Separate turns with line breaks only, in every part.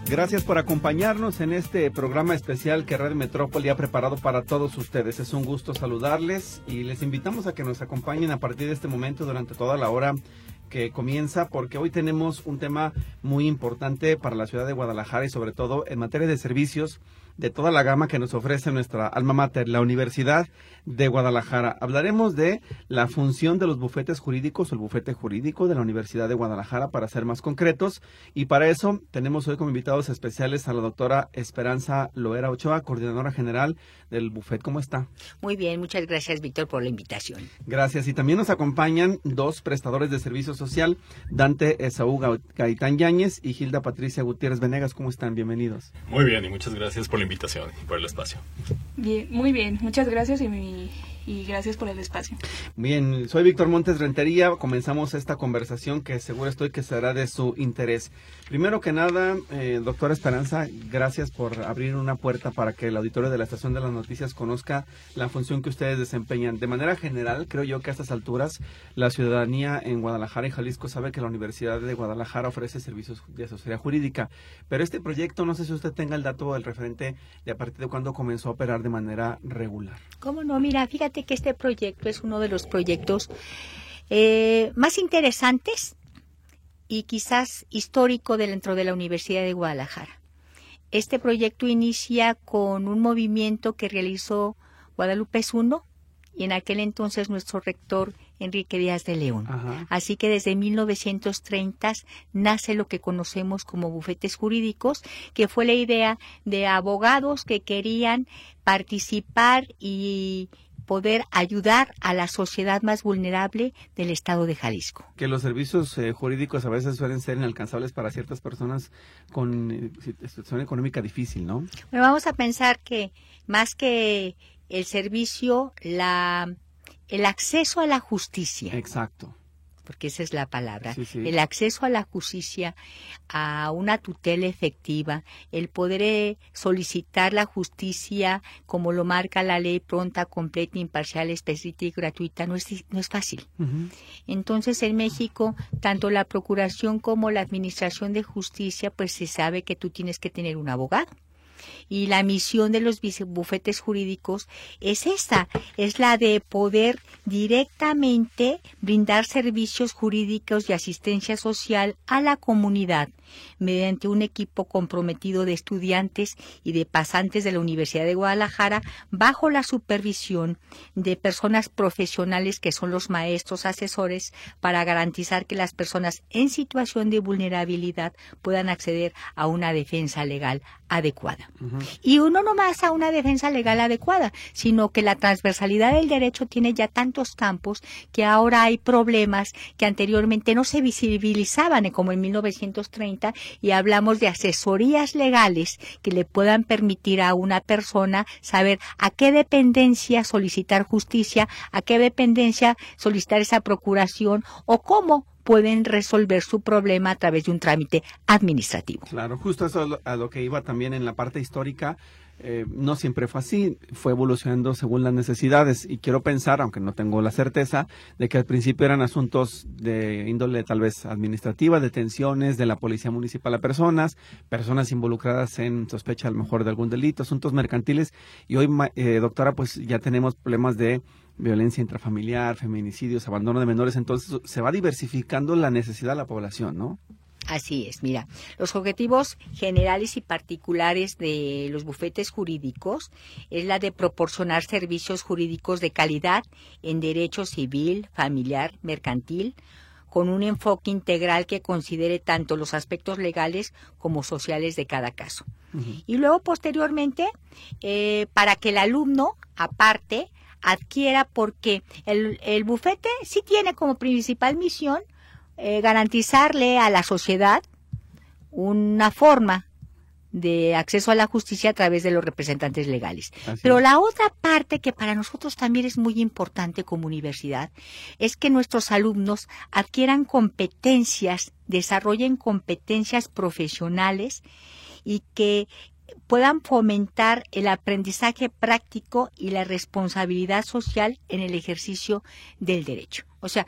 Gracias por acompañarnos en este programa especial que Radio Metrópoli ha preparado para todos ustedes. Es un gusto saludarles y les invitamos a que nos acompañen a partir de este momento durante toda la hora que comienza, porque hoy tenemos un tema muy importante para la ciudad de Guadalajara y sobre todo en materia de servicios de toda la gama que nos ofrece nuestra alma mater, la Universidad de Guadalajara. Hablaremos de la función de los bufetes jurídicos o el bufete jurídico de la Universidad de Guadalajara, para ser más concretos, y para eso tenemos hoy como invitados especiales a la doctora Esperanza Loera Ochoa, coordinadora general del bufete. ¿Cómo está?
Muy bien, muchas gracias, Víctor, por la invitación.
Gracias, y también nos acompañan dos prestadores de servicio social, Dante Esaú Gaitán Yáñez y Gilda Patricia Gutiérrez Venegas. ¿Cómo están? Bienvenidos.
Muy bien, y muchas gracias por la invitación y por el espacio.
Bien, muy bien, muchas gracias y gracias por el espacio.
Bien, soy Víctor Montes Rentería. Comenzamos esta conversación que seguro estoy que será de su interés. Primero que nada, doctora Esperanza, gracias por abrir una puerta para que el auditorio de la Estación de las Noticias conozca la función que ustedes desempeñan. De manera general, creo yo que a estas alturas la ciudadanía en Guadalajara y Jalisco sabe que la Universidad de Guadalajara ofrece servicios de asesoría jurídica, pero este proyecto, no sé si usted tenga el dato del referente de a partir de cuándo comenzó a operar de manera regular.
¿Cómo no? Mira, fíjate que este proyecto es uno de los proyectos más interesantes y quizás histórico dentro de la Universidad de Guadalajara. Este proyecto inicia con un movimiento que realizó Guadalupe Zuno y en aquel entonces nuestro rector Enrique Díaz de León. Ajá. Así que desde 1930 nace lo que conocemos como bufetes jurídicos, que fue la idea de abogados que querían participar y poder ayudar a la sociedad más vulnerable del estado de Jalisco.
Que los servicios jurídicos a veces suelen ser inalcanzables para ciertas personas con situación económica difícil, ¿no?
Bueno, vamos a pensar que más que el servicio, el acceso a la justicia.
Exacto.
Porque esa es la palabra,
sí.
El acceso a la justicia, a una tutela efectiva, el poder solicitar la justicia como lo marca la ley, pronta, completa, imparcial, expedita y gratuita, no es fácil. Uh-huh. Entonces, en México, tanto la Procuración como la Administración de Justicia, pues se sabe que tú tienes que tener un abogado. Y la misión de los bufetes jurídicos es esta, es la de poder directamente brindar servicios jurídicos y asistencia social a la comunidad mediante un equipo comprometido de estudiantes y de pasantes de la Universidad de Guadalajara bajo la supervisión de personas profesionales que son los maestros asesores para garantizar que las personas en situación de vulnerabilidad puedan acceder a una defensa legal adecuada. Uh-huh. Y uno no más a una defensa legal adecuada, sino que la transversalidad del derecho tiene ya tantos campos que ahora hay problemas que anteriormente no se visibilizaban, como en 1930, y hablamos de asesorías legales que le puedan permitir a una persona saber a qué dependencia solicitar justicia, a qué dependencia solicitar esa procuración o cómo pueden resolver su problema a través de un trámite administrativo.
Claro, justo eso a lo que iba también en la parte histórica. No siempre fue así, fue evolucionando según las necesidades, y quiero pensar, aunque no tengo la certeza, de que al principio eran asuntos de índole tal vez administrativa, detenciones de la policía municipal a personas involucradas en sospecha a lo mejor de algún delito, asuntos mercantiles, y hoy, doctora, pues ya tenemos problemas de violencia intrafamiliar, feminicidios, abandono de menores, entonces se va diversificando la necesidad de la población, ¿no?
Así es, mira, los objetivos generales y particulares de los bufetes jurídicos es la de proporcionar servicios jurídicos de calidad en derecho civil, familiar, mercantil, con un enfoque integral que considere tanto los aspectos legales como sociales de cada caso. Uh-huh. Y luego, posteriormente, para que el alumno, aparte, adquiera, porque el bufete sí tiene como principal misión garantizarle a la sociedad una forma de acceso a la justicia a través de los representantes legales. Pero la otra parte que para nosotros también es muy importante como universidad es que nuestros alumnos adquieran competencias, desarrollen competencias profesionales y que puedan fomentar el aprendizaje práctico y la responsabilidad social en el ejercicio del derecho. O sea,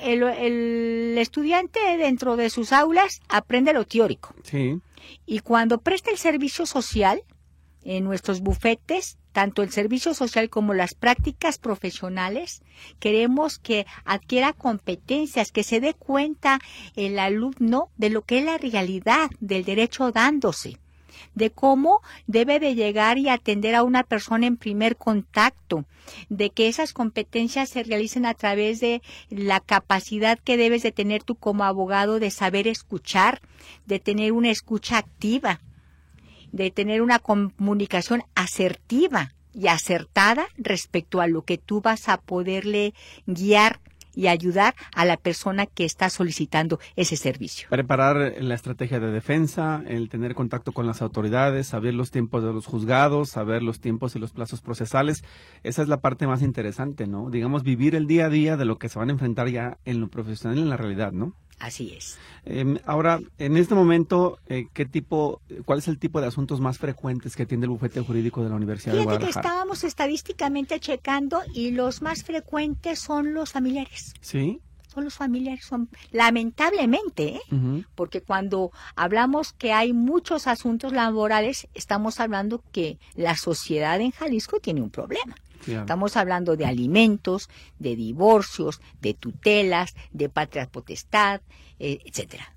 el estudiante dentro de sus aulas aprende lo teórico.
Sí.
Y cuando presta el servicio social, en nuestros bufetes, tanto el servicio social como las prácticas profesionales, queremos que adquiera competencias, que se dé cuenta el alumno de lo que es la realidad del derecho dándose, de cómo debe de llegar y atender a una persona en primer contacto, de que esas competencias se realicen a través de la capacidad que debes de tener tú como abogado de saber escuchar, de tener una escucha activa, de tener una comunicación asertiva y acertada respecto a lo que tú vas a poderle guiar y ayudar a la persona que está solicitando ese servicio.
Preparar la estrategia de defensa, el tener contacto con las autoridades, saber los tiempos de los juzgados, saber los tiempos y los plazos procesales. Esa es la parte más interesante, ¿no? Digamos, vivir el día a día de lo que se van a enfrentar ya en lo profesional y en la realidad, ¿no?
Así es.
Ahora, en este momento, ¿cuál es el tipo de asuntos más frecuentes que atiende el bufete jurídico de la Universidad de Guadalajara?
Fíjate que estábamos estadísticamente checando y los más frecuentes son los familiares.
¿Sí?
Son los familiares, lamentablemente, porque cuando hablamos que hay muchos asuntos laborales, estamos hablando que la sociedad en Jalisco tiene un problema. Claro. Estamos hablando de alimentos, de divorcios, de tutelas, de patria potestad, etcétera.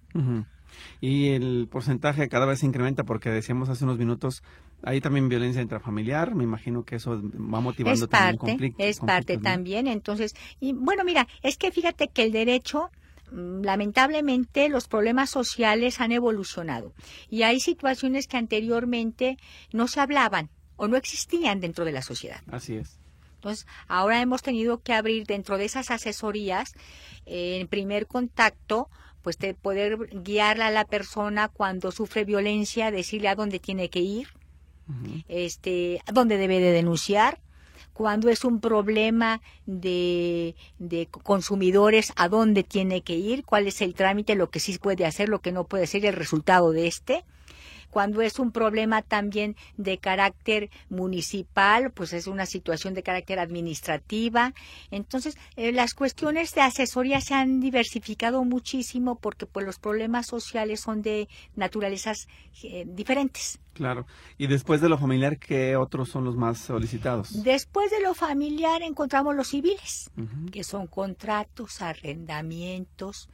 Y el porcentaje cada vez se incrementa porque decíamos hace unos minutos, hay también violencia intrafamiliar, me imagino que eso va motivando también conflictos.
Es parte también, entonces, y bueno, mira, es que fíjate que el derecho, lamentablemente los problemas sociales han evolucionado y hay situaciones que anteriormente no se hablaban o no existían dentro de la sociedad.
Así es.
Entonces, ahora hemos tenido que abrir dentro de esas asesorías, en primer contacto, pues de poder guiarla a la persona cuando sufre violencia, decirle a dónde tiene que ir, a dónde debe de denunciar, cuando es un problema de consumidores, a dónde tiene que ir, cuál es el trámite, lo que sí puede hacer, lo que no puede hacer, el resultado de Cuando es un problema también de carácter municipal, pues es una situación de carácter administrativa. Entonces, las cuestiones de asesoría se han diversificado muchísimo porque pues los problemas sociales son de naturalezas diferentes.
Claro. Y después de lo familiar, ¿qué otros son los más solicitados?
Después de lo familiar encontramos los civiles, que son contratos, arrendamientos,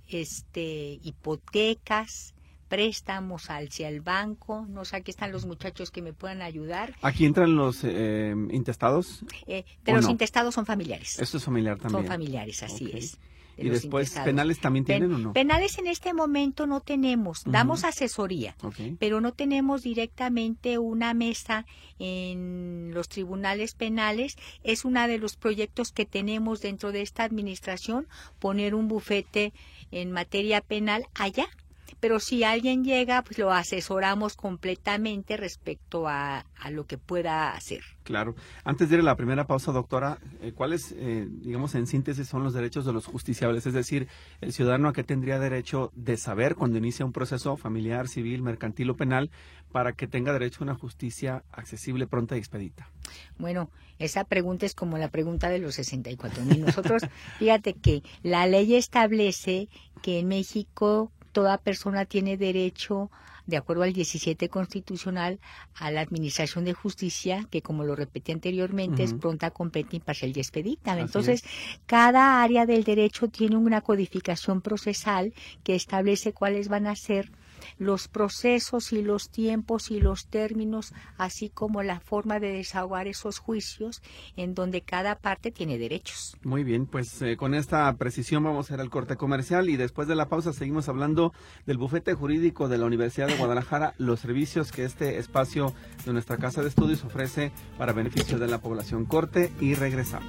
hipotecas, préstamos hacia el banco. No sé, aquí están los muchachos que me puedan ayudar.
¿Aquí entran los intestados?
Pero los intestados son familiares.
Esto es familiar también.
Son familiares, así es.
¿Y después intestados. ¿Penales también tienen o no?
Penales en este momento no tenemos, damos asesoría, pero no tenemos directamente una mesa en los tribunales penales. Es uno de los proyectos que tenemos dentro de esta administración, poner un bufete en materia penal allá. Pero si alguien llega, pues lo asesoramos completamente respecto a lo que pueda hacer.
Claro. Antes de ir a la primera pausa, doctora, ¿cuáles, digamos, en síntesis son los derechos de los justiciables? Es decir, el ciudadano a qué tendría derecho de saber cuando inicia un proceso familiar, civil, mercantil o penal para que tenga derecho a una justicia accesible, pronta y expedita.
Bueno, esa pregunta es como la pregunta de los 64,000. Nosotros, fíjate que la ley establece que en México toda persona tiene derecho, de acuerdo al 17 constitucional, a la administración de justicia, que como lo repetí anteriormente, es pronta, completa, imparcial y expedita. Entonces, cada área del derecho tiene una codificación procesal que establece cuáles van a ser los procesos y los tiempos y los términos, así como la forma de desahogar esos juicios en donde cada parte tiene derechos.
Muy bien, pues con esta precisión vamos a ir al corte comercial y después de la pausa seguimos hablando del bufete jurídico de la Universidad de Guadalajara, los servicios que este espacio de nuestra casa de estudios ofrece para beneficio de la población. Corte y regresamos.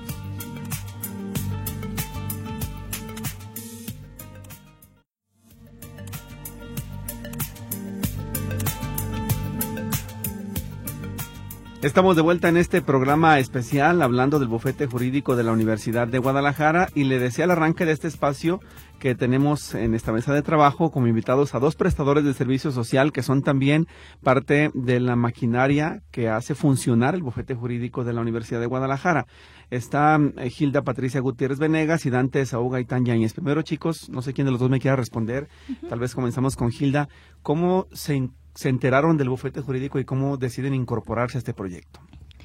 Estamos de vuelta en este programa especial hablando del bufete jurídico de la Universidad de Guadalajara y le decía al arranque de este espacio que tenemos en esta mesa de trabajo como invitados a dos prestadores de servicio social que son también parte de la maquinaria que hace funcionar el bufete jurídico de la Universidad de Guadalajara. Está Hilda Patricia Gutiérrez Venegas y Dante Saúl Gaitán Yáñez. Primero, chicos, no sé quién de los dos me quiera responder. Tal vez comenzamos con Hilda. ¿Cómo se enteraron del bufete jurídico y cómo deciden incorporarse a este proyecto?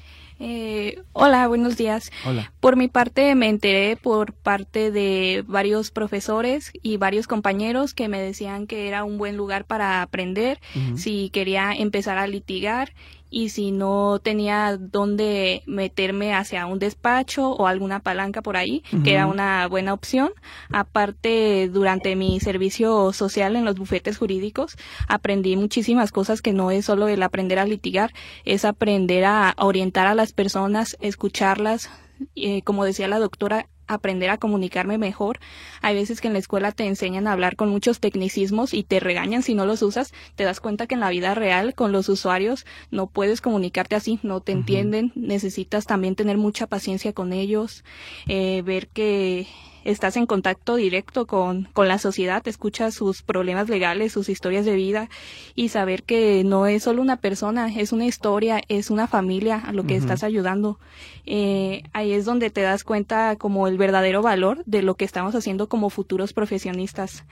Hola, buenos días.
Hola.
Por mi parte me enteré por parte de varios profesores y varios compañeros que me decían que era un buen lugar para aprender, si quería empezar a litigar y si no tenía dónde meterme hacia un despacho o alguna palanca por ahí, que era una buena opción. Aparte, durante mi servicio social en los bufetes jurídicos, aprendí muchísimas cosas que no es solo el aprender a litigar, es aprender a orientar a las personas, escucharlas, como decía la doctora, aprender a comunicarme mejor. Hay veces que en la escuela te enseñan a hablar con muchos tecnicismos y te regañan si no los usas. Te das cuenta que en la vida real con los usuarios no puedes comunicarte así, no te entienden. Necesitas también tener mucha paciencia con ellos, ver que estás en contacto directo con la sociedad, escuchas sus problemas legales, sus historias de vida y saber que no es solo una persona, es una historia, es una familia a lo que estás ayudando. Ahí es donde te das cuenta como el verdadero valor de lo que estamos haciendo como futuros profesionistas.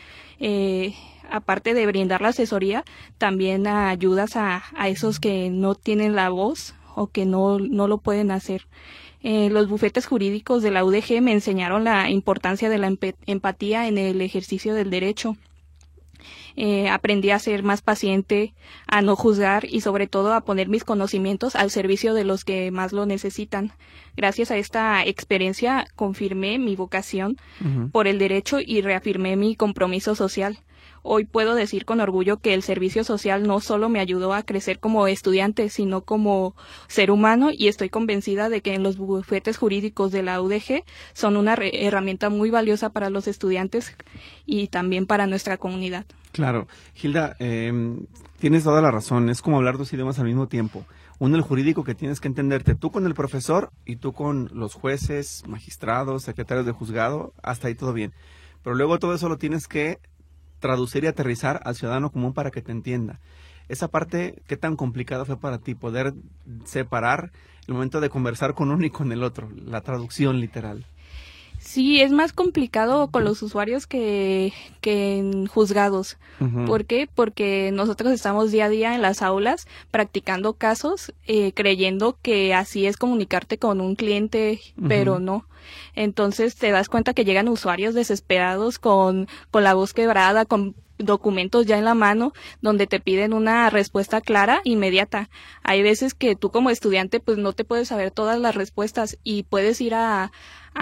Aparte de brindar la asesoría, también ayudas a esos que no tienen la voz o que no lo pueden hacer. Los bufetes jurídicos de la UDG me enseñaron la importancia de la empatía en el ejercicio del derecho. Aprendí a ser más paciente, a no juzgar y sobre todo a poner mis conocimientos al servicio de los que más lo necesitan. Gracias a esta experiencia confirmé mi vocación por el derecho y reafirmé mi compromiso social. Hoy puedo decir con orgullo que el servicio social no solo me ayudó a crecer como estudiante, sino como ser humano, y estoy convencida de que en los bufetes jurídicos de la UDG son una herramienta muy valiosa para los estudiantes y también para nuestra comunidad.
Claro. Hilda, tienes toda la razón. Es como hablar dos idiomas al mismo tiempo. Uno, el jurídico, que tienes que entenderte tú con el profesor y tú con los jueces, magistrados, secretarios de juzgado, hasta ahí todo bien. Pero luego todo eso lo tienes que traducir y aterrizar al ciudadano común para que te entienda. Esa parte, ¿qué tan complicada fue para ti poder separar el momento de conversar con uno y con el otro, la traducción literal?
Sí, es más complicado con los usuarios que en juzgados. ¿Por qué? Porque nosotros estamos día a día en las aulas practicando casos, creyendo que así es comunicarte con un cliente, pero no. Entonces te das cuenta que llegan usuarios desesperados con la voz quebrada, con documentos ya en la mano, donde te piden una respuesta clara, inmediata. Hay veces que tú como estudiante pues no te puedes saber todas las respuestas y puedes ir a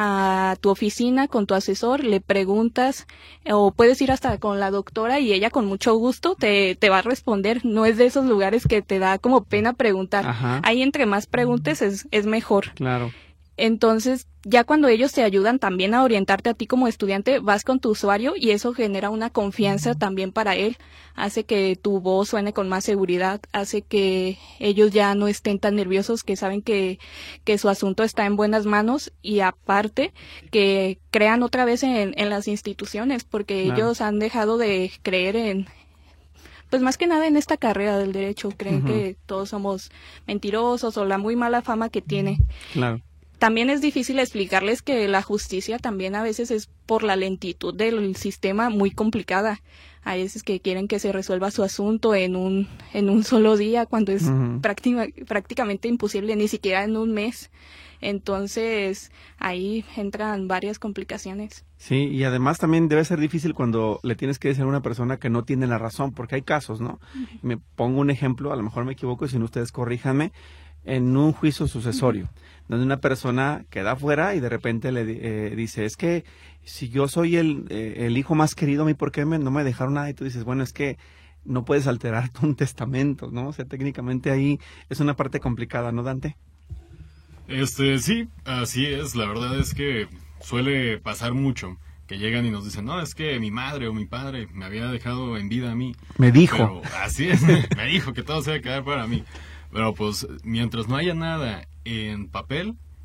tu oficina con tu asesor, le preguntas, o puedes ir hasta con la doctora y ella con mucho gusto te va a responder. No es de esos lugares que te da como pena preguntar. Ahí entre más preguntes es mejor.
Claro.
Entonces, ya cuando ellos te ayudan también a orientarte a ti como estudiante, vas con tu usuario y eso genera una confianza también para él. Hace que tu voz suene con más seguridad, hace que ellos ya no estén tan nerviosos, que saben que su asunto está en buenas manos y aparte que crean otra vez en las instituciones, porque ellos han dejado de creer pues más que nada en esta carrera del derecho. Creen que todos somos mentirosos o la muy mala fama que tiene.
Claro.
También es difícil explicarles que la justicia también a veces es por la lentitud del sistema muy complicada. Hay veces que quieren que se resuelva su asunto en un solo día, cuando es prácticamente imposible, ni siquiera en un mes. Entonces, ahí entran varias complicaciones.
Sí, y además también debe ser difícil cuando le tienes que decir a una persona que no tiene la razón, porque hay casos, ¿no? Me pongo un ejemplo, a lo mejor me equivoco, y si no ustedes corríjanme, en un juicio sucesorio, donde una persona queda fuera y de repente le dice, es que si yo soy el hijo más querido, ¿a mí por qué no me dejaron nada? Y tú dices, bueno, es que no puedes alterar un testamento, ¿no? O sea, técnicamente ahí es una parte complicada, ¿no, Dante?
Sí, así es. La verdad es que suele pasar mucho que llegan y nos dicen, no, es que mi madre o mi padre me había dejado en vida a mí.
Me dijo.
Pero así es, me dijo que todo se iba a quedar para mí. Pero pues mientras no haya nada en papel,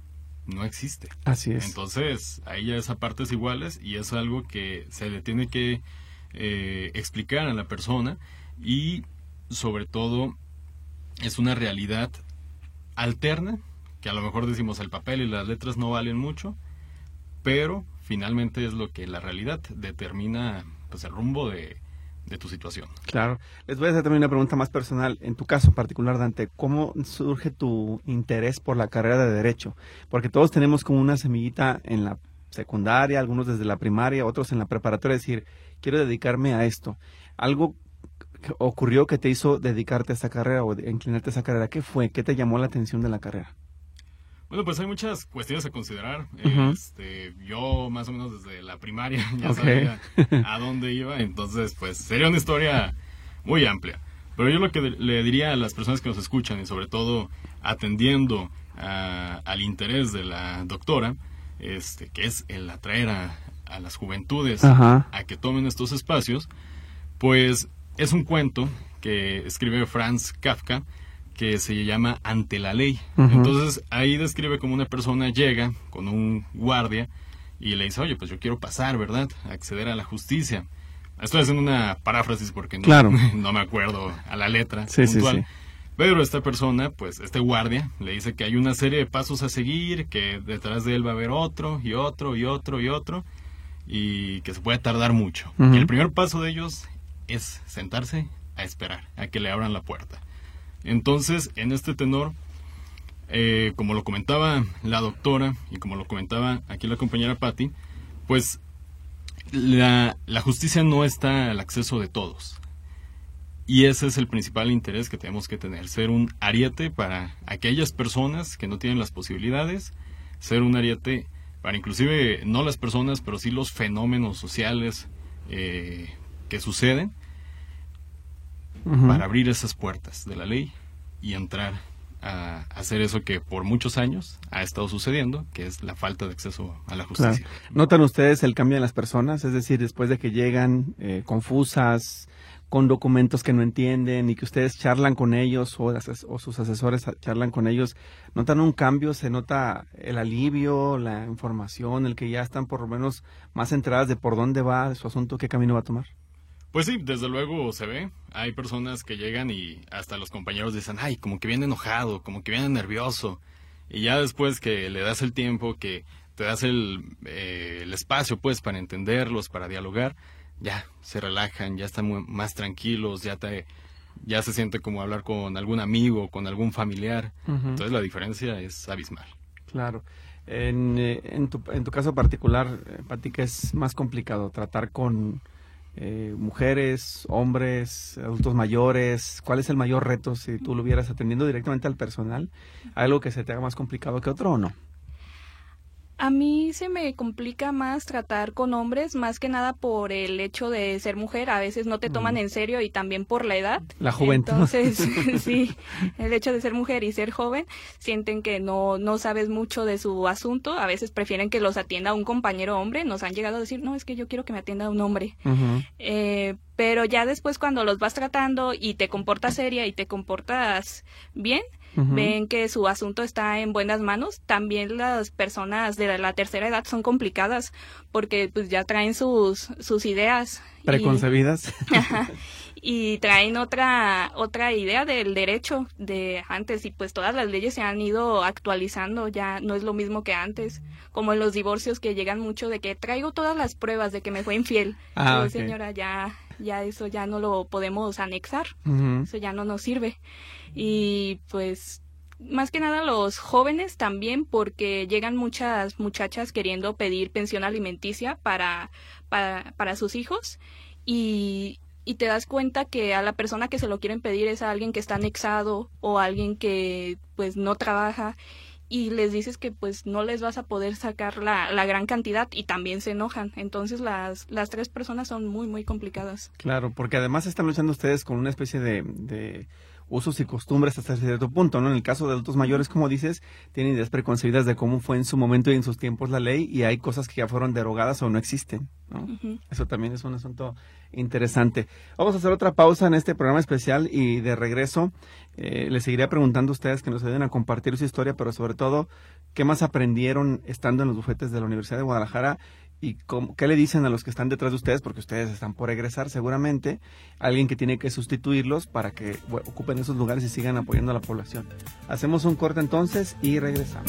no existe.
Así es.
Entonces, ahí ya es a partes iguales y es algo que se le tiene que explicar a la persona y, sobre todo, es una realidad alterna, que a lo mejor decimos el papel y las letras no valen mucho, pero finalmente es lo que la realidad determina, pues, el rumbo de tu situación.
Claro. Les voy a hacer también una pregunta más personal. En tu caso particular, Dante, ¿cómo surge tu interés por la carrera de Derecho? Porque todos tenemos como una semillita en la secundaria, algunos desde la primaria, otros en la preparatoria, decir, quiero dedicarme a esto. ¿Algo que ocurrió que te hizo dedicarte a esta carrera o inclinarte a esa carrera? ¿Qué fue? ¿Qué te llamó la atención de la carrera?
Bueno, pues hay muchas cuestiones a considerar.
Uh-huh.
Yo más o menos desde la primaria ya sabía a dónde iba, entonces pues sería una historia muy amplia. Pero yo lo que le diría a las personas que nos escuchan y sobre todo atendiendo al interés de la doctora, que es el atraer a las juventudes
uh-huh.
a que tomen estos espacios, pues es un cuento que escribe Franz Kafka, que se llama Ante la Ley.
Uh-huh.
Entonces ahí describe como una persona llega con un guardia y le dice, oye, pues yo quiero pasar, ¿verdad? Acceder a la justicia. Estoy haciendo una paráfrasis porque no,
claro.
no me acuerdo a la letra
sí,
puntual.
Sí.
Pero esta persona, pues este guardia, le dice que hay una serie de pasos a seguir, que detrás de él va a haber otro y otro y otro y otro, y que se puede tardar mucho.
Uh-huh.
Y el primer paso de ellos es sentarse a esperar a que le abran la puerta. Entonces, en este tenor, como lo comentaba la doctora y como lo comentaba aquí la compañera Patti, pues la justicia no está al acceso de todos. Y ese es el principal interés que tenemos que tener, ser un ariete para aquellas personas que no tienen las posibilidades, ser un ariete para inclusive no las personas, pero sí los fenómenos sociales que suceden,
uh-huh.
para abrir esas puertas de la ley y entrar a hacer eso que por muchos años ha estado sucediendo, que es la falta de acceso a la justicia.
Claro. ¿Notan ustedes el cambio en las personas? Es decir, después de que llegan confusas, con documentos que no entienden y que ustedes charlan con ellos o sus asesores charlan con ellos, ¿notan un cambio? ¿Se nota el alivio, la información, el que ya están por lo menos más enteradas de por dónde va su asunto, qué camino va a tomar?
Pues sí, desde luego se ve. Hay personas que llegan y hasta los compañeros dicen, ay, como que viene enojado, como que viene nervioso. Y ya después que le das el tiempo, que te das el espacio, pues, para entenderlos, para dialogar, ya se relajan, ya están más tranquilos, ya se siente como hablar con algún amigo, con algún familiar.
Uh-huh.
Entonces la diferencia es abismal.
Claro. En tu caso particular, Pati, ¿qué es más complicado? ¿Tratar con mujeres, hombres, adultos mayores? ¿Cuál es el mayor reto si tú lo vieras atendiendo directamente al personal? ¿Hay algo que se te haga más complicado que otro o no?
A mí se me complica más tratar con hombres, más que nada por el hecho de ser mujer. A veces no te toman en serio y también por la edad.
La juventud.
Entonces, sí, el hecho de ser mujer y ser joven, sienten que no sabes mucho de su asunto. A veces prefieren que los atienda un compañero hombre. Nos han llegado a decir, no, es que yo quiero que me atienda un hombre.
Uh-huh.
Pero ya después cuando los vas tratando y te comportas seria y te comportas bien, uh-huh, ven que su asunto está en buenas manos. También las personas de la tercera edad son complicadas porque pues ya traen sus ideas
preconcebidas
y traen otra idea del derecho de antes, y pues todas las leyes se han ido actualizando, ya no es lo mismo que antes, como en los divorcios que llegan mucho de que traigo todas las pruebas de que me fue infiel.
Okay.
Señora, ya eso ya no lo podemos anexar,
uh-huh,
eso ya no nos sirve. Y pues más que nada los jóvenes también, porque llegan muchas muchachas queriendo pedir pensión alimenticia para sus hijos y te das cuenta que a la persona que se lo quieren pedir es a alguien que está anexado o alguien que pues no trabaja, y les dices que pues no les vas a poder sacar la gran cantidad y también se enojan. Entonces las tres personas son muy, muy complicadas.
Claro, porque además están luchando ustedes con una especie de usos y costumbres hasta cierto punto, ¿no? En el caso de adultos mayores, como dices, tienen ideas preconcebidas de cómo fue en su momento y en sus tiempos la ley, y hay cosas que ya fueron derogadas o no existen, ¿no? Eso también es un asunto interesante. Vamos a hacer otra pausa en este programa especial y de regreso les seguiré preguntando a ustedes que nos ayuden a compartir su historia, pero sobre todo, ¿qué más aprendieron estando en los bufetes de la Universidad de Guadalajara? ¿Y qué le dicen a los que están detrás de ustedes? Porque ustedes están por egresar seguramente. Alguien que tiene que sustituirlos para que ocupen esos lugares y sigan apoyando a la población. Hacemos un corte entonces y regresamos.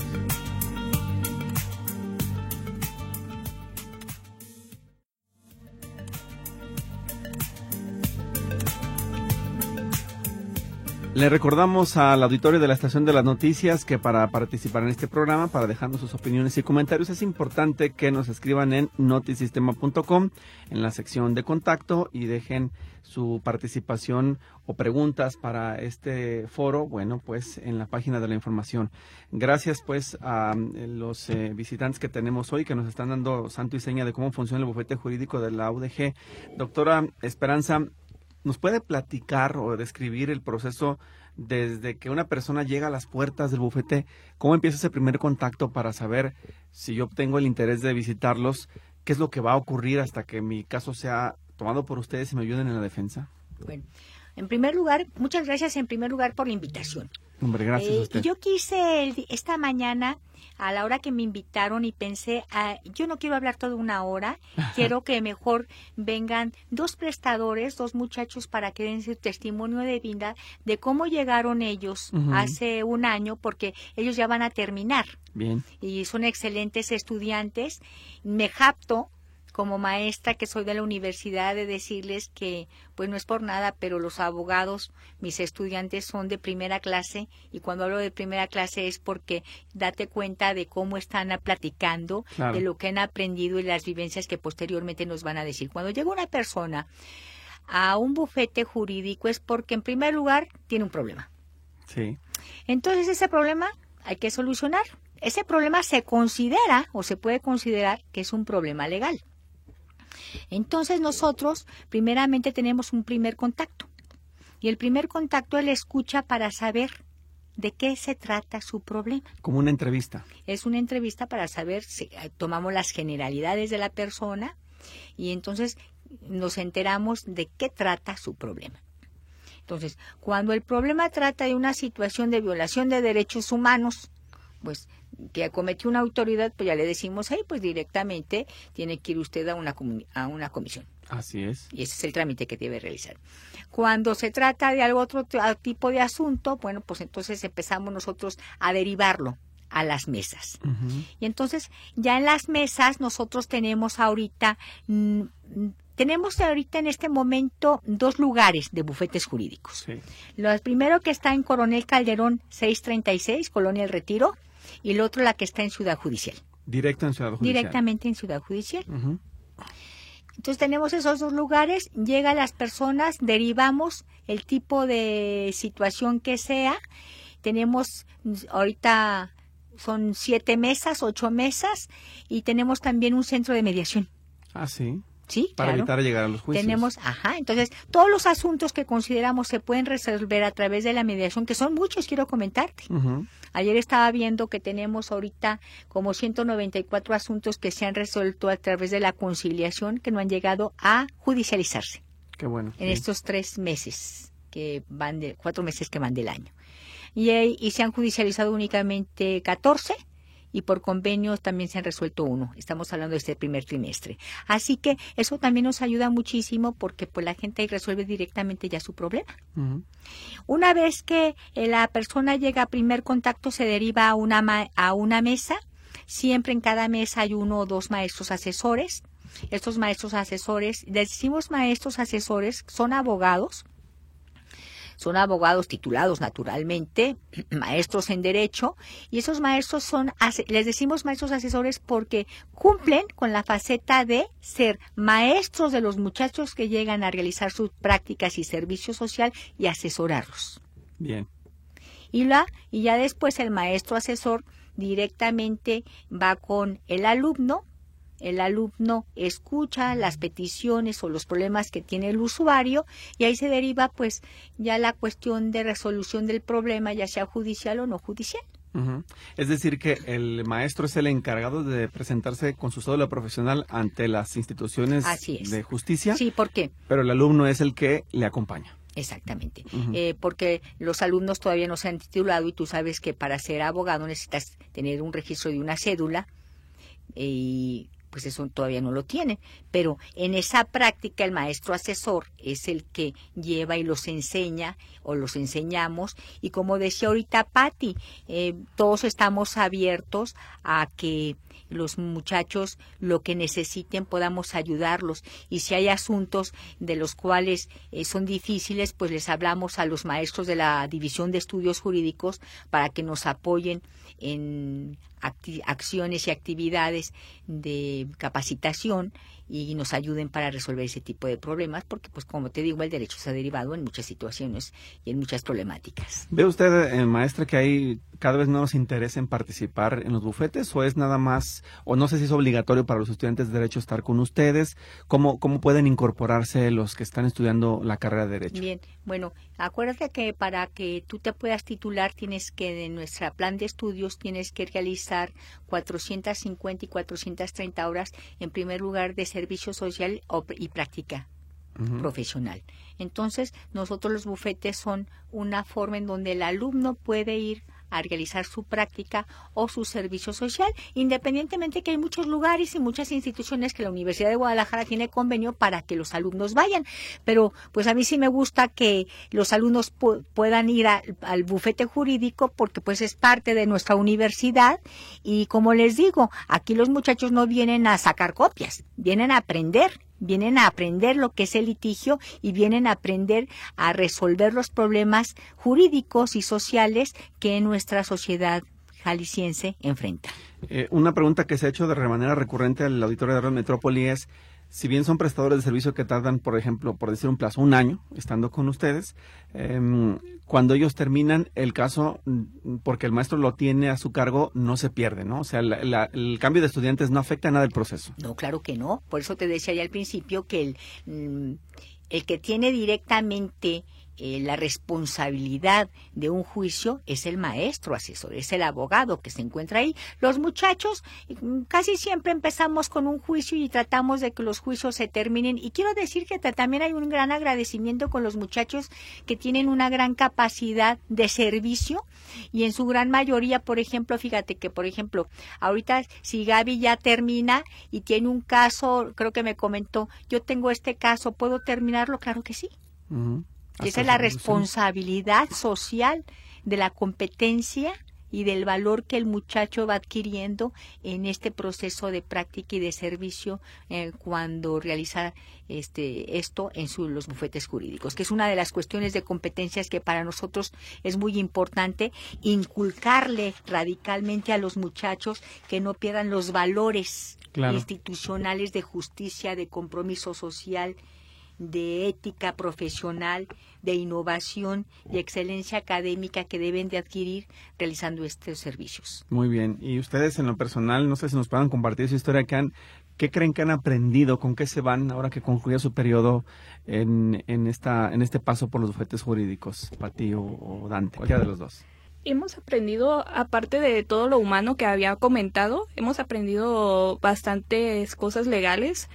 Le recordamos al auditorio de la Estación de las Noticias que para participar en este programa, para dejarnos sus opiniones y comentarios, es importante que nos escriban en notisistema.com en la sección de contacto y dejen su participación o preguntas para este foro, bueno, pues en la página de la información. Gracias pues a los visitantes que tenemos hoy, que nos están dando santo y seña de cómo funciona el bufete jurídico de la UDG. Doctora Esperanza, ¿nos puede platicar o describir el proceso desde que una persona llega a las puertas del bufete? ¿Cómo empieza ese primer contacto para saber si yo tengo el interés de visitarlos? ¿Qué es lo que va a ocurrir hasta que mi caso sea tomado por ustedes y me ayuden en la defensa?
Bueno, en primer lugar, muchas gracias en primer lugar por la invitación.
Hombre, gracias a usted.
Yo quise esta mañana, a la hora que me invitaron, y pensé, yo no quiero hablar toda una hora, quiero que mejor vengan dos prestadores, dos muchachos, para que den su testimonio de vida de cómo llegaron ellos hace un año, porque ellos ya van a terminar.
Bien.
Y son excelentes estudiantes. Me jacto como maestra que soy de la universidad de decirles que, pues no es por nada, pero los abogados, mis estudiantes son de primera clase, y cuando hablo de primera clase es porque date cuenta de cómo están platicando, claro, de lo que han aprendido y las vivencias que posteriormente nos van a decir. Cuando llega una persona a un bufete jurídico es porque en primer lugar tiene un problema.
Sí.
Entonces ese problema hay que solucionar. Ese problema se considera o se puede considerar que es un problema legal. Entonces nosotros primeramente tenemos un primer contacto, y el primer contacto es la escucha para saber de qué se trata su problema.
Como una entrevista.
Es una entrevista para saber si tomamos las generalidades de la persona y entonces nos enteramos de qué trata su problema. Entonces, cuando el problema trata de una situación de violación de derechos humanos, pues que cometió una autoridad, pues ya le decimos ahí, pues directamente tiene que ir usted a una comisión.
Así es.
Y ese es el trámite que debe realizar. Cuando se trata de algo otro tipo de asunto, bueno, pues entonces empezamos nosotros a derivarlo a las mesas. Y entonces ya en las mesas nosotros tenemos ahorita en este momento dos lugares de bufetes jurídicos. Sí. Lo primero que está en Coronel Calderón 636, Colonia El Retiro, y el otro la que está en Ciudad Judicial.
Directo en Ciudad Judicial.
Directamente en Ciudad Judicial. Entonces tenemos esos dos lugares, llegan las personas, derivamos el tipo de situación que sea. Tenemos ahorita son 7 mesas, 8 mesas, y tenemos también un centro de mediación.
Ah, sí.
Sí,
para
claro,
evitar llegar a los juicios.
Tenemos, entonces todos los asuntos que consideramos se pueden resolver a través de la mediación, que son muchos, quiero comentarte. Ayer estaba viendo que tenemos ahorita como 194 asuntos que se han resuelto a través de la conciliación, que no han llegado a judicializarse.
Qué bueno.
En estos 4 meses que van del año. Y se han judicializado únicamente 14. Y por convenios también se han resuelto 1. Estamos hablando de este primer trimestre. Así que eso también nos ayuda muchísimo porque pues la gente ahí resuelve directamente ya su problema. Una vez que la persona llega a primer contacto, se deriva a una mesa. Siempre en cada mesa hay 1 o 2 maestros asesores. Estos maestros asesores, decimos maestros asesores, son abogados. Son abogados titulados naturalmente, maestros en derecho, y esos maestros les decimos maestros asesores porque cumplen con la faceta de ser maestros de los muchachos que llegan a realizar sus prácticas y servicio social y asesorarlos.
Bien.
Y ya después el maestro asesor directamente va con el alumno, el alumno escucha las peticiones o los problemas que tiene el usuario y ahí se deriva pues ya la cuestión de resolución del problema, ya sea judicial o no judicial.
Uh-huh. Es decir, que el maestro es el encargado de presentarse con su cédula profesional ante las instituciones de justicia.
Sí, ¿por qué?
Pero el alumno es el que le acompaña.
Exactamente,
Uh-huh.
porque los alumnos todavía no se han titulado y tú sabes que para ser abogado necesitas tener un registro de una cédula y pues eso todavía no lo tienen, pero en esa práctica el maestro asesor es el que lleva y los enseña o los enseñamos y como decía ahorita Patti, todos estamos abiertos a que los muchachos lo que necesiten podamos ayudarlos y si hay asuntos de los cuales son difíciles pues les hablamos a los maestros de la División de Estudios Jurídicos para que nos apoyen en acciones y actividades de capacitación y nos ayuden para resolver ese tipo de problemas porque pues como te digo el derecho se ha derivado en muchas situaciones y en muchas problemáticas.
¿Ve usted, maestra, que hay cada vez menos interés en participar en los bufetes o es nada más, o no sé si es obligatorio para los estudiantes de Derecho estar con ustedes? ¿Cómo pueden incorporarse los que están estudiando la carrera de Derecho?
Bien, bueno, acuérdate que para que tú te puedas titular tienes que, en nuestro plan de estudios, tienes que realizar 450 y 430 horas, en primer lugar, de servicio social y práctica profesional. Entonces, nosotros los bufetes son una forma en donde el alumno puede ir a realizar su práctica o su servicio social, independientemente que hay muchos lugares y muchas instituciones que la Universidad de Guadalajara tiene convenio para que los alumnos vayan, pero pues a mí sí me gusta que los alumnos puedan ir al bufete jurídico porque pues es parte de nuestra universidad y como les digo, aquí los muchachos no vienen a sacar copias, vienen a aprender lo que es el litigio y vienen a aprender a resolver los problemas jurídicos y sociales que nuestra sociedad jalisciense enfrenta.
Una pregunta que se ha hecho de manera recurrente al auditorio de Red Metrópoli es, si bien son prestadores de servicio que tardan, por ejemplo, por decir un plazo, 1 año estando con ustedes, cuando ellos terminan el caso, porque el maestro lo tiene a su cargo, no se pierde, ¿no? O sea, el cambio de estudiantes no afecta nada el proceso.
No, claro que no. Por eso te decía ya al principio que el que tiene directamente la responsabilidad de un juicio es el maestro asesor, es el abogado que se encuentra ahí. Los muchachos casi siempre empezamos con un juicio y tratamos de que los juicios se terminen. Y quiero decir que también hay un gran agradecimiento con los muchachos que tienen una gran capacidad de servicio y en su gran mayoría, por ejemplo, fíjate que, por ejemplo, ahorita si Gaby ya termina y tiene un caso, creo que me comentó, yo tengo este caso, ¿puedo terminarlo? Claro que sí.
Uh-huh.
Esa es la responsabilidad social de la competencia y del valor que el muchacho va adquiriendo en este proceso de práctica y de servicio cuando realiza esto en los bufetes jurídicos, que es una de las cuestiones de competencias que para nosotros es muy importante inculcarle radicalmente a los muchachos que no pierdan los valores institucionales de justicia, de compromiso social, de ética profesional, de innovación y excelencia académica que deben de adquirir realizando estos servicios.
Muy bien. Y ustedes en lo personal, no sé si nos puedan compartir su historia, ¿qué creen que han aprendido? ¿Con qué se van ahora que concluya su periodo en este paso por los bufetes jurídicos, Patti o Dante? Cualquiera de los dos.
Hemos aprendido, aparte de todo lo humano que había comentado, hemos aprendido bastantes cosas legales,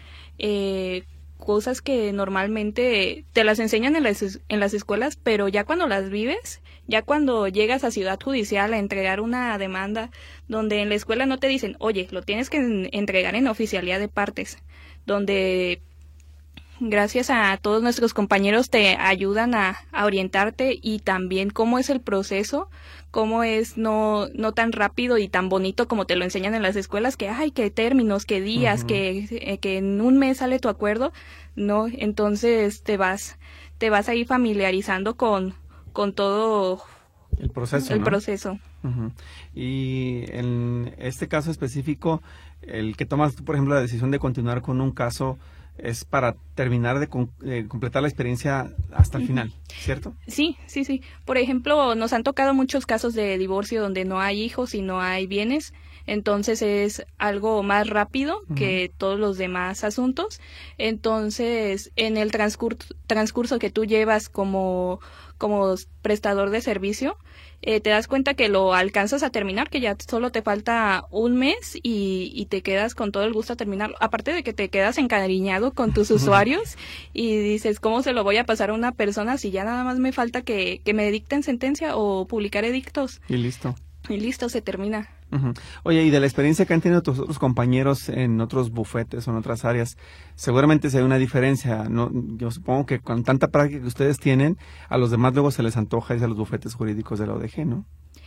cosas que normalmente te las enseñan en las escuelas, pero ya cuando las vives, ya cuando llegas a Ciudad Judicial a entregar una demanda, donde en la escuela no te dicen, oye, lo tienes que entregar en oficialía de partes, donde gracias a todos nuestros compañeros te ayudan a orientarte y también cómo es el proceso, cómo es no tan rápido y tan bonito como te lo enseñan en las escuelas, que hay que términos, que días, que en un mes sale tu acuerdo, no, entonces te vas a ir familiarizando con todo
el proceso.
El proceso.
Uh-huh. Y en este caso específico, el que tomas tú, por ejemplo, la decisión de continuar con un caso, es para terminar de completar la experiencia hasta el final, ¿cierto?
Sí. Por ejemplo, nos han tocado muchos casos de divorcio donde no hay hijos y no hay bienes. entonces es algo más rápido que todos los demás asuntos. Entonces, en el transcurso que tú llevas como prestador de servicio, te das cuenta que lo alcanzas a terminar, que ya solo te falta un mes y te quedas con todo el gusto a terminarlo. Aparte de que te quedas encariñado con tus usuarios y dices, ¿cómo se lo voy a pasar a una persona si ya nada más me falta que me dicten sentencia o publicar edictos?
Y listo.
Y listo, se termina.
Oye, y de la experiencia que han tenido tus otros compañeros en otros bufetes o en otras áreas, seguramente se ve una diferencia, ¿no? Yo supongo que con tanta práctica que ustedes tienen, a los demás luego se les antoja irse a los bufetes jurídicos de la ODG, ¿no?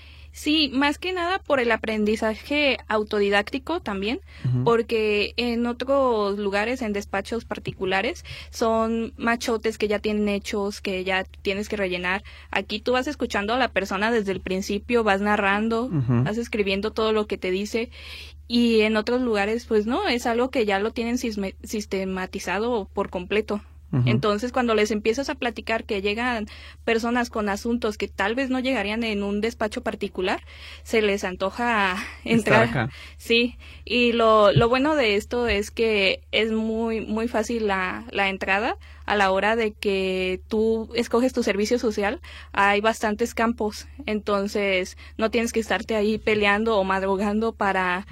Sí, más que nada por el aprendizaje autodidáctico también, porque en otros lugares, en despachos particulares, son machotes que ya tienen hechos, que ya tienes que rellenar. Aquí tú vas escuchando a la persona desde el principio, vas narrando, vas escribiendo todo lo que te dice, y en otros lugares, pues no, es algo que ya lo tienen sistematizado por completo. Entonces, cuando les empiezas a platicar que llegan personas con asuntos que tal vez no llegarían en un despacho particular, se les antoja entrar.
Estar acá.
Sí, y lo bueno de esto es que es muy muy fácil la entrada. A la hora de que tú escoges tu servicio social, hay bastantes campos, entonces no tienes que estarte ahí peleando o madrugando para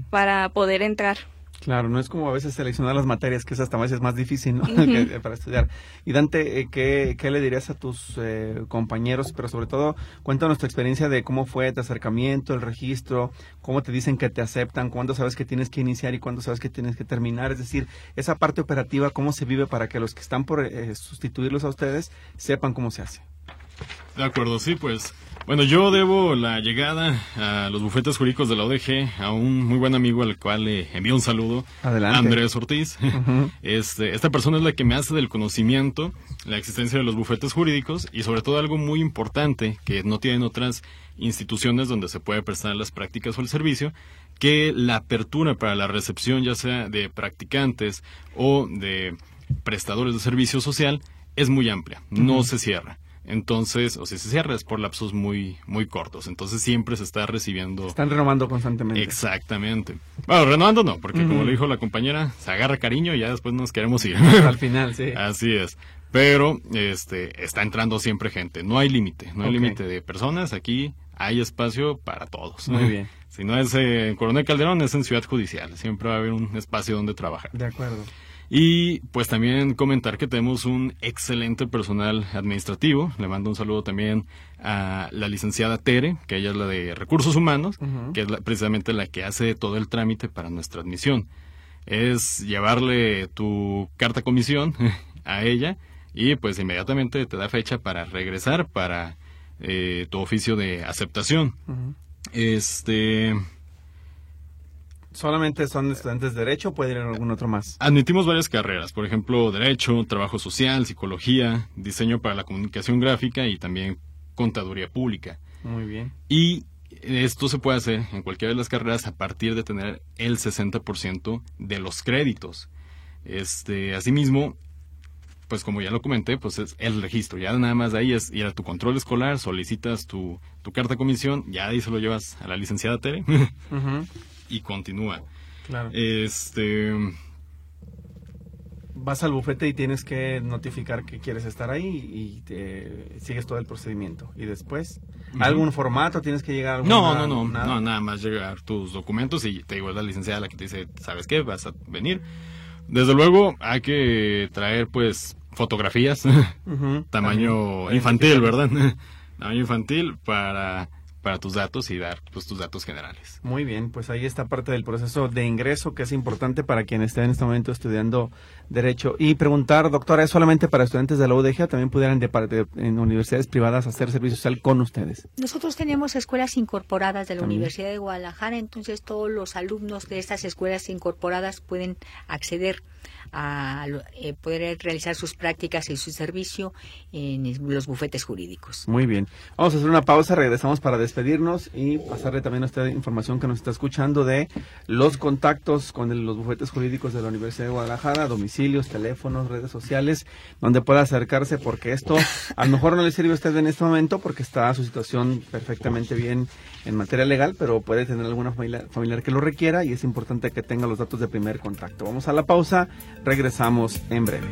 poder entrar.
Claro, no es como a veces seleccionar las materias, que es hasta a veces más difícil, ¿no? Para estudiar. Y Dante, ¿qué le dirías a tus compañeros? Pero sobre todo, cuéntanos tu experiencia de cómo fue tu acercamiento, el registro, cómo te dicen que te aceptan, cuándo sabes que tienes que iniciar y cuándo sabes que tienes que terminar. Es decir, esa parte operativa, cómo se vive para que los que están por sustituirlos a ustedes sepan cómo se hace.
De acuerdo, sí, pues, bueno, yo debo la llegada a los bufetes jurídicos de la ODG a un muy buen amigo al cual le envío un saludo.
Adelante.
Andrés Ortiz. Esta persona es la que me hace del conocimiento la existencia de los bufetes jurídicos y sobre todo algo muy importante que no tienen otras instituciones donde se puede prestar las prácticas o el servicio, que la apertura para la recepción ya sea de practicantes o de prestadores de servicio social es muy amplia, no se cierra. Entonces, o si se cierra es por lapsos muy muy cortos, entonces siempre se está recibiendo.
Están renovando constantemente.
Exactamente. Bueno, renovando no, porque como le dijo la compañera, se agarra cariño y ya después nos queremos ir.
Al final, sí.
Así es. Pero está entrando siempre gente, no hay límite, no hay límite de personas, aquí hay espacio para todos.
Muy bien.
Si no es en Coronel Calderón, es en Ciudad Judicial, siempre va a haber un espacio donde trabajar.
De acuerdo.
Y pues también comentar que tenemos un excelente personal administrativo. Le mando un saludo también a la licenciada Tere, que ella es la de Recursos Humanos, que es precisamente la que hace todo el trámite para nuestra admisión. Es llevarle tu carta comisión a ella y pues inmediatamente te da fecha para regresar para tu oficio de aceptación.
¿Solamente son estudiantes de Derecho o pueden ir en algún otro más?
Admitimos varias carreras, por ejemplo, Derecho, Trabajo Social, Psicología, Diseño para la Comunicación Gráfica y también Contaduría Pública.
Muy bien.
Y esto se puede hacer en cualquiera de las carreras a partir de tener el 60% de los créditos. Asimismo, pues como ya lo comenté, pues es el registro. Ya nada más de ahí es ir a tu control escolar, solicitas tu carta comisión, ya ahí se lo llevas a la licenciada Tere. Y continúa.
Claro. Vas al bufete y tienes que notificar que quieres estar ahí y sigues todo el procedimiento. Y después, ¿algún formato tienes que llegar a algún
No, nada más llegar tus documentos y te digo, es la licenciada la que te dice, ¿sabes qué? Vas a venir. Desde luego, hay que traer, pues, fotografías, tamaño infantil, ¿verdad? Tamaño infantil para tus datos y dar pues tus datos generales.
Muy bien, pues ahí está parte del proceso de ingreso que es importante para quien esté en este momento estudiando Derecho. Y preguntar, doctora, ¿es solamente para estudiantes de la UDG o también pudieran en universidades privadas hacer servicio social con ustedes?
Nosotros tenemos escuelas incorporadas de la
¿También?
Universidad de Guadalajara, entonces todos los alumnos de estas escuelas incorporadas pueden acceder a poder realizar sus prácticas y su servicio en los bufetes jurídicos.
Muy bien. Vamos a hacer una pausa, regresamos para despedirnos y pasarle también a usted información que nos está escuchando de los contactos con los bufetes jurídicos de la Universidad de Guadalajara, domicilios, teléfonos, redes sociales, donde pueda acercarse, porque esto a lo mejor no le sirve a usted en este momento porque está su situación perfectamente bien en materia legal, pero puede tener alguna familiar que lo requiera y es importante que tenga los datos de primer contacto. Vamos a la pausa, regresamos en breve.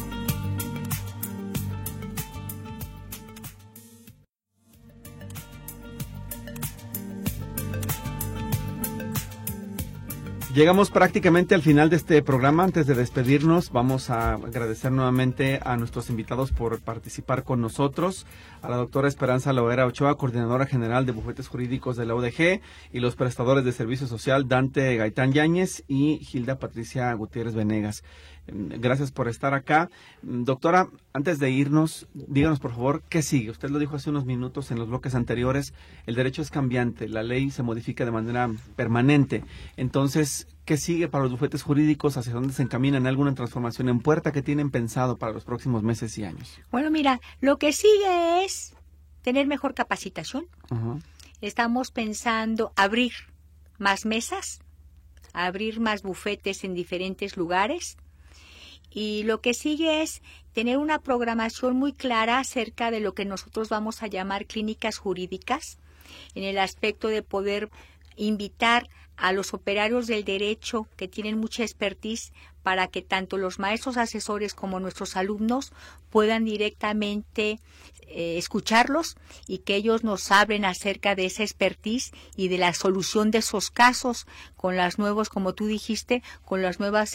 Llegamos prácticamente al final de este programa. Antes de despedirnos, vamos a agradecer nuevamente a nuestros invitados por participar con nosotros, a la doctora Esperanza Loera Ochoa, coordinadora general de bufetes jurídicos de la UDG, y los prestadores de servicio social Dante Gaitán Yáñez y Gilda Patricia Gutiérrez Venegas. Gracias por estar acá. Doctora, antes de irnos, díganos por favor, ¿qué sigue? Usted lo dijo hace unos minutos en los bloques anteriores, el derecho es cambiante, la ley se modifica de manera permanente. Entonces, ¿qué sigue para los bufetes jurídicos? ¿Hacia dónde se encaminan? ¿Alguna transformación en puerta que tienen pensado para los próximos meses y años?
Bueno, mira, lo que sigue es tener mejor capacitación. Estamos pensando abrir más mesas, abrir más bufetes en diferentes lugares. Y lo que sigue es tener una programación muy clara acerca de lo que nosotros vamos a llamar clínicas jurídicas, en el aspecto de poder invitar a los operarios del derecho que tienen mucha expertise para que tanto los maestros asesores como nuestros alumnos puedan directamente escucharlos y que ellos nos hablen acerca de esa expertise y de la solución de esos casos con las nuevas, como tú dijiste, con las nuevas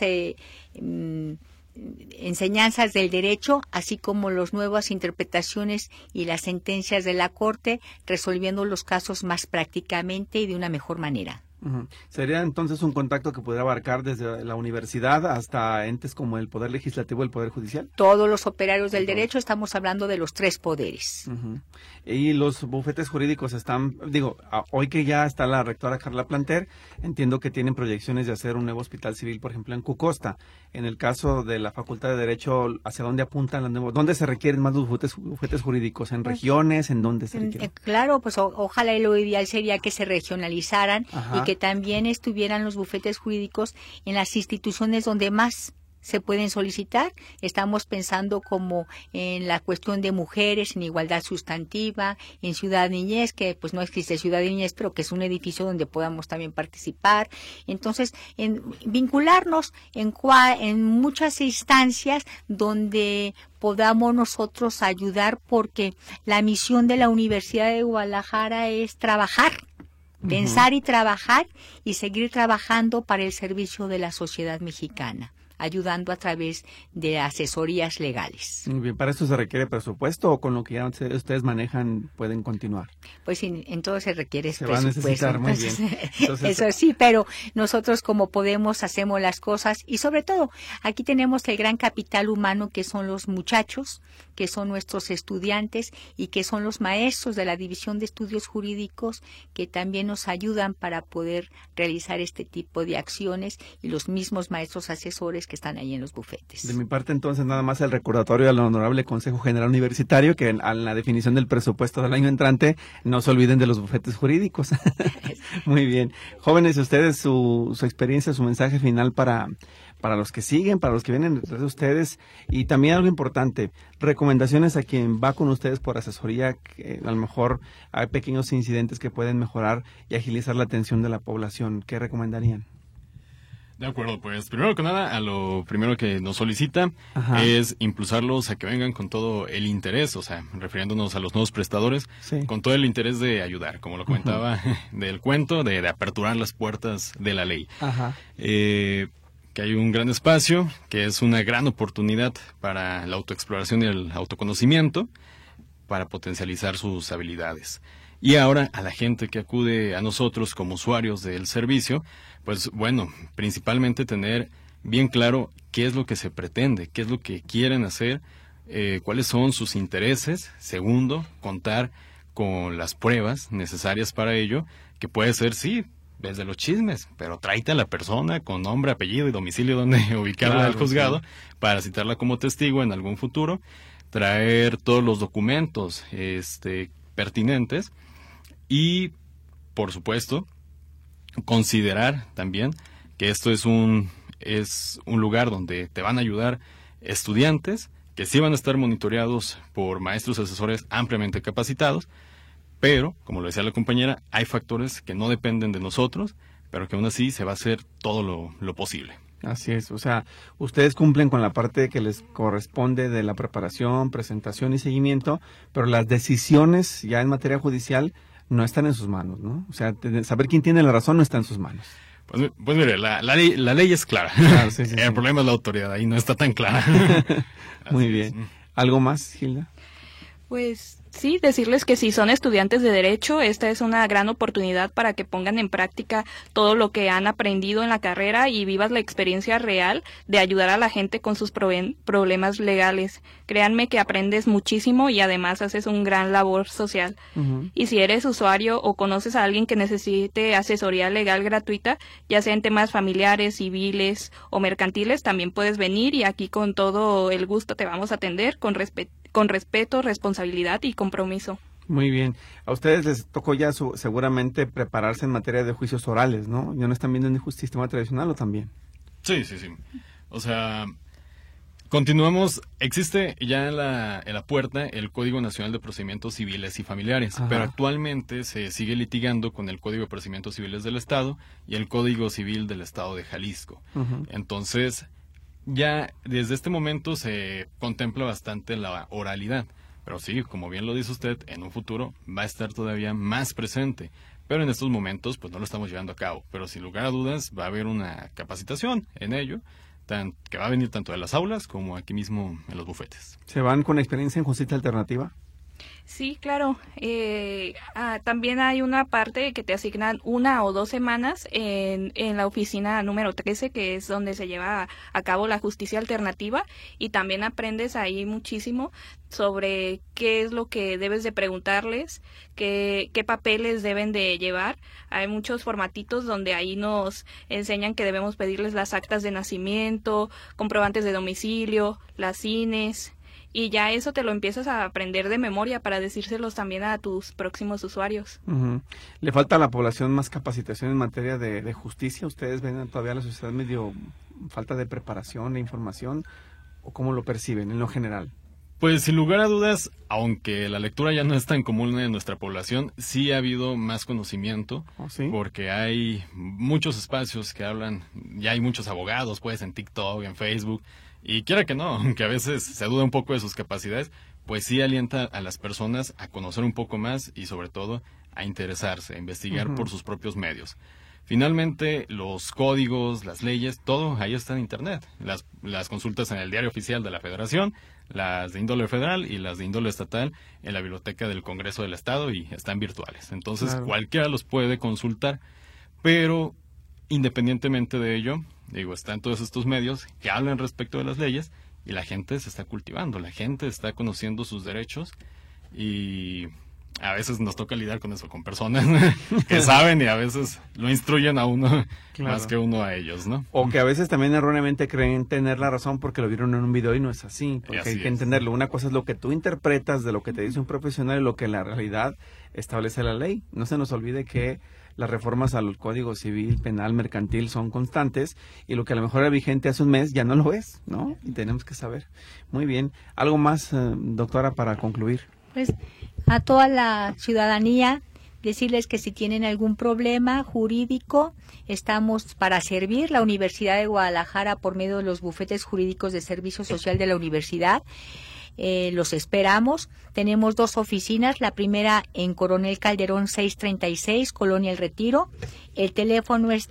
enseñanzas del derecho, así como las nuevas interpretaciones y las sentencias de la Corte, resolviendo los casos más prácticamente y de una mejor manera.
Sería entonces un contacto que pudiera abarcar desde la universidad hasta entes como el Poder Legislativo y el Poder Judicial.
Todos los operarios del derecho, estamos hablando de los tres poderes.
Y los bufetes jurídicos están, hoy que ya está la rectora Carla Planter, entiendo que tienen proyecciones de hacer un nuevo hospital civil, por ejemplo, en Cucosta. En el caso de la Facultad de Derecho, ¿hacia dónde apuntan los nuevos? ¿Dónde se requieren más los bufetes jurídicos? ¿En regiones? ¿En dónde se requieren?
Claro, pues ojalá lo ideal sería que se regionalizaran y que también estuvieran los bufetes jurídicos en las instituciones donde más se pueden solicitar. Estamos pensando como en la cuestión de mujeres, en igualdad sustantiva, en Ciudad Niñez, que pues no existe Ciudad Niñez, pero que es un edificio donde podamos también participar. Entonces, en vincularnos en muchas instancias donde podamos nosotros ayudar, porque la misión de la Universidad de Guadalajara es trabajar. Pensar y trabajar y seguir trabajando para el servicio de la sociedad mexicana, ayudando a través de asesorías legales.
Muy bien, ¿para esto se requiere presupuesto o con lo que ya ustedes manejan pueden continuar?
Pues en todo se requiere
se
presupuesto.
Va a necesitar, muy bien.
Entonces, eso sí, pero nosotros como podemos hacemos las cosas y sobre todo aquí tenemos el gran capital humano que son los muchachos, que son nuestros estudiantes y que son los maestros de la División de Estudios Jurídicos que también nos ayudan para poder realizar este tipo de acciones y los mismos maestros asesores que están ahí en los bufetes.
De mi parte, entonces, nada más el recordatorio al Honorable Consejo General Universitario que a la definición del presupuesto del año entrante no se olviden de los bufetes jurídicos. Muy bien. Jóvenes, ustedes, su experiencia, su mensaje final para los que siguen, para los que vienen detrás de ustedes, y también algo importante, recomendaciones a quien va con ustedes por asesoría, que a lo mejor hay pequeños incidentes que pueden mejorar y agilizar la atención de la población. ¿Qué recomendarían?
De acuerdo, pues primero que nada, a lo primero que nos solicita es impulsarlos a que vengan con todo el interés, o sea, refiriéndonos a los nuevos prestadores, con todo el interés de ayudar, como lo comentaba del cuento, de aperturar las puertas de la ley. Que hay un gran espacio, que es una gran oportunidad para la autoexploración y el autoconocimiento, para potencializar sus habilidades. Y ahora, a la gente que acude a nosotros como usuarios del servicio, pues bueno, principalmente tener bien claro qué es lo que se pretende, qué es lo que quieren hacer, cuáles son sus intereses. Segundo, contar con las pruebas necesarias para ello, que puede ser, sí, desde los chismes, pero tráete a la persona con nombre, apellido y domicilio donde ubicarla
Claro,
al juzgado,
sí,
para citarla como testigo en algún futuro, traer todos los documentos pertinentes y, por supuesto, considerar también que esto es un lugar donde te van a ayudar estudiantes que sí van a estar monitoreados por maestros asesores ampliamente capacitados, pero, como lo decía la compañera, hay factores que no dependen de nosotros, pero que aún así se va a hacer todo lo posible.
Así es, o sea, ustedes cumplen con la parte que les corresponde de la preparación, presentación y seguimiento, pero las decisiones ya en materia judicial no están en sus manos, ¿no? O sea, saber quién tiene la razón no está en sus manos.
Pues mire, la ley es clara.
Claro, sí,
El problema es la autoridad, ahí no está tan clara.
Muy bien. ¿Algo más, Gilda?
Pues sí, decirles que si son estudiantes de Derecho, esta es una gran oportunidad para que pongan en práctica todo lo que han aprendido en la carrera y vivas la experiencia real de ayudar a la gente con sus problemas legales. Créanme que aprendes muchísimo y además haces un gran labor social.
Uh-huh.
Y si eres usuario o conoces a alguien que necesite asesoría legal gratuita, ya sea en temas familiares, civiles o mercantiles, también puedes venir y aquí con todo el gusto te vamos a atender con respeto, responsabilidad y compromiso.
Muy bien. A ustedes les tocó ya seguramente prepararse en materia de juicios orales, ¿no? ¿Ya no están viendo en el sistema tradicional o también?
Sí. O sea, continuamos. Existe ya en la puerta el Código Nacional de Procedimientos Civiles y Familiares,
Ajá.
pero actualmente se sigue litigando con el Código de Procedimientos Civiles del Estado y el Código Civil del Estado de Jalisco.
Uh-huh.
Entonces, ya desde este momento se contempla bastante la oralidad, pero sí, como bien lo dice usted, en un futuro va a estar todavía más presente, pero en estos momentos pues no lo estamos llevando a cabo, pero sin lugar a dudas va a haber una capacitación en ello, que va a venir tanto de las aulas como aquí mismo en los bufetes.
¿Se van con experiencia en justicia alternativa?
Sí, claro. También hay una parte que te asignan 1 o 2 semanas en la oficina número 13, que es donde se lleva a cabo la justicia alternativa, y también aprendes ahí muchísimo sobre qué es lo que debes de preguntarles, qué papeles deben de llevar. Hay muchos formatitos donde ahí nos enseñan que debemos pedirles las actas de nacimiento, comprobantes de domicilio, las INES. Y ya eso te lo empiezas a aprender de memoria para decírselos también a tus próximos usuarios.
Uh-huh. ¿Le falta a la población más capacitación en materia de justicia? ¿Ustedes ven todavía a la sociedad medio falta de preparación, de información? ¿O cómo lo perciben en lo general?
Pues sin lugar a dudas, aunque la lectura ya no es tan común en nuestra población, sí ha habido más conocimiento,
¿Oh, sí?
porque hay muchos espacios que hablan, ya hay muchos abogados, pues en TikTok, en Facebook, y quiera que no, aunque a veces se duda un poco de sus capacidades, pues sí alienta a las personas a conocer un poco más y sobre todo a interesarse, a investigar
Uh-huh.
por sus propios medios. Finalmente, los códigos, las leyes, todo ahí está en Internet. Las consultas en el Diario Oficial de la Federación, las de índole federal y las de índole estatal en la Biblioteca del Congreso del Estado y están virtuales. Entonces,
Claro.
Cualquiera los puede consultar, pero independientemente de ello, están todos estos medios que hablan respecto de las leyes y la gente se está cultivando, la gente está conociendo sus derechos y a veces nos toca lidiar con eso, con personas que saben y a veces lo instruyen a uno
Claro.
más que uno a ellos, ¿no?
O que a veces también erróneamente creen tener la razón porque lo vieron en un video y no es así. Porque
Así
hay que
es.
entenderlo. Una cosa es lo que tú interpretas de lo que te dice un profesional y lo que en la realidad establece la ley. No se nos olvide que las reformas al Código Civil, Penal, Mercantil son constantes y lo que a lo mejor era vigente hace un mes ya no lo es, ¿no? Y tenemos que saber. Muy bien. ¿Algo más, doctora, para concluir?
Pues a toda la ciudadanía decirles que si tienen algún problema jurídico, estamos para servir. La Universidad de Guadalajara, por medio de los bufetes jurídicos de servicio social de la universidad, los esperamos. Tenemos 2 oficinas, la primera en Coronel Calderón 636, Colonia El Retiro. El teléfono es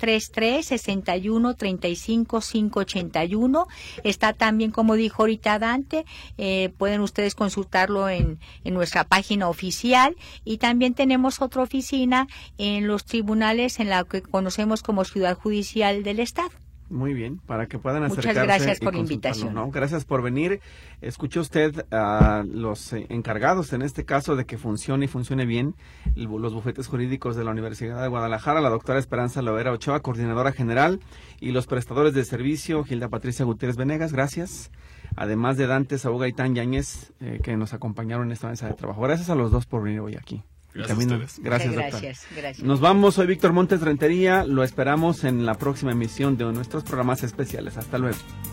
333-61-35-581. Está también, como dijo ahorita Dante, pueden ustedes consultarlo en nuestra página oficial. Y también tenemos otra oficina en los tribunales en la que conocemos como Ciudad Judicial del Estado.
Muy bien, para que puedan
Muchas
acercarse.
gracias
y
por la
consultarlo,
invitación.
¿no? Gracias por venir. Escuchó usted a los encargados, en este caso, de que funcione y funcione bien los bufetes jurídicos de la Universidad de Guadalajara, la doctora Esperanza Lovera Ochoa, coordinadora general, y los prestadores de servicio, Gilda Patricia Gutiérrez Venegas, gracias. Además de Dante Saúl Gaitán Yáñez, que nos acompañaron en esta mesa de trabajo. Gracias a los dos por venir hoy aquí.
Gracias a ustedes.
Gracias,
Gracias.
Nos vamos, soy Víctor Montes Rentería, lo esperamos en la próxima emisión de nuestros programas especiales. Hasta luego.